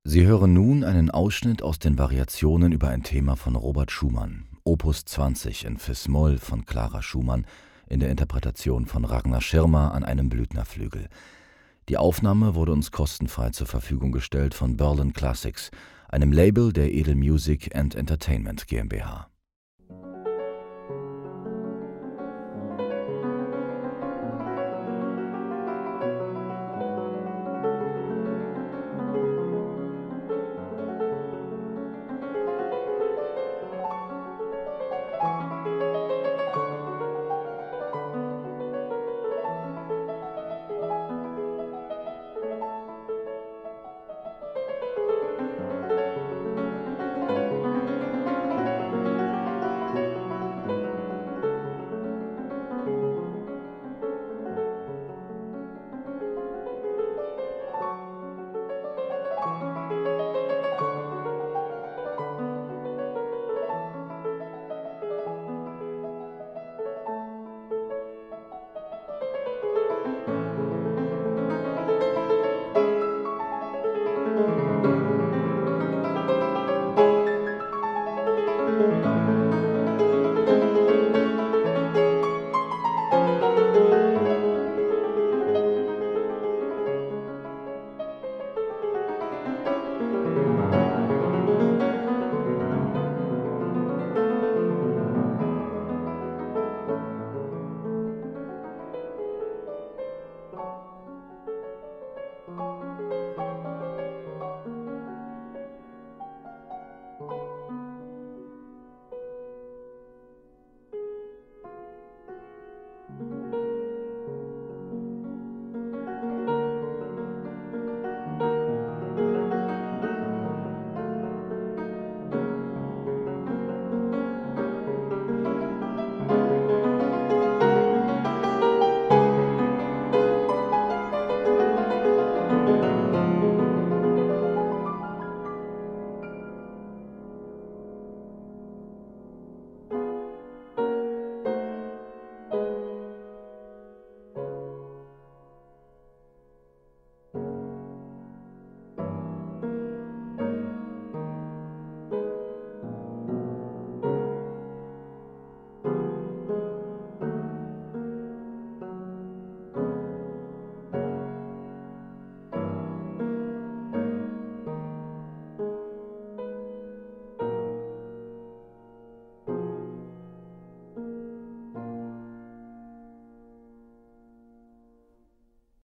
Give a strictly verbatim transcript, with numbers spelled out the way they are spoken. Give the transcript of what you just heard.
Sie hören nun einen Ausschnitt aus den Variationen über ein Thema von Robert Schumann, Opus zwanzig in Fis-Moll von Clara Schumann, in der Interpretation von Ragnar Schirmer an einem Blüthnerflügel. Die Aufnahme wurde uns kostenfrei zur Verfügung gestellt von Berlin Classics, einem Label der Edel Music and Entertainment GmbH.